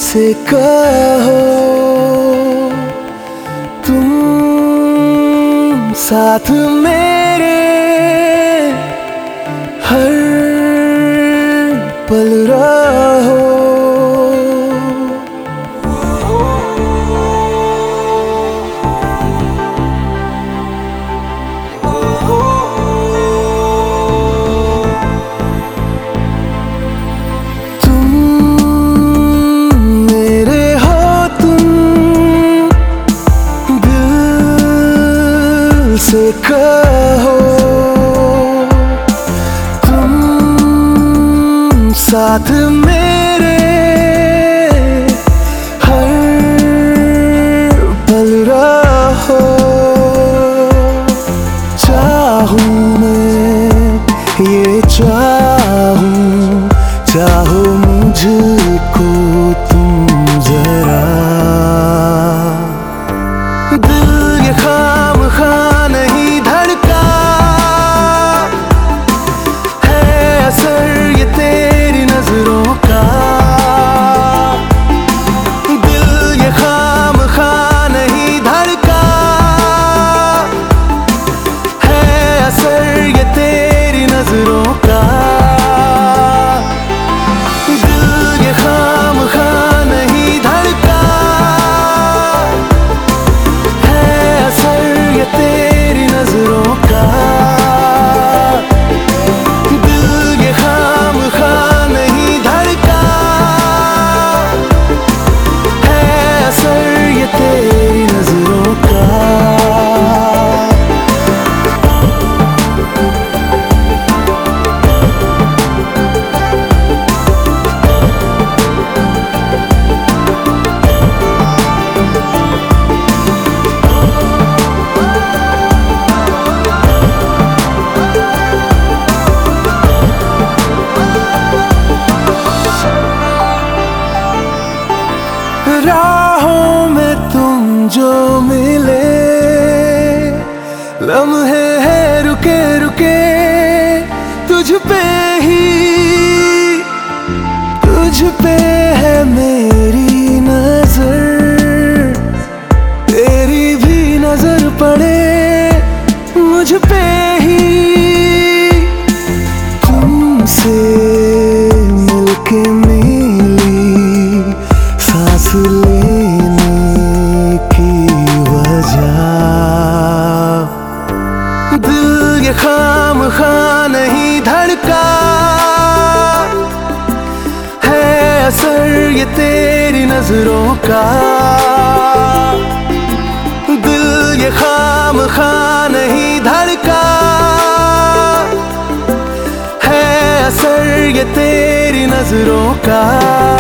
से कहो तुम साथ मेरे हर पल रहो। से कहो तुम साथ मेरे हर पल रहो। चाहूं मैं ये चाहो मुझको तुम जरा। दिल ये खामखा नहीं धड़का है, असर ये तेरी नजरों का। दिल ये खामखा नहीं धड़का है, असर ये तेरी नजरों का। दिल ये खामखा नहीं धड़का है, असर ये तेरी नजरों का। दिल ये खामखा नहीं धड़का है, असर ये तेरी नजरों का। राहों में तुम जो मिले, लम्हे हैं रुके रुके तुझ पे है मेरी नजर। तेरी भी नजर पड़े मुझ पे ही, तुमसे मिलके मिली सांस लेने की वजह। दिल ये खामखा नहीं धड़का है, असर ये तेरी नजरों का। दिल ये खामखा नहीं धड़का है, असर ये तेरी नजरों का।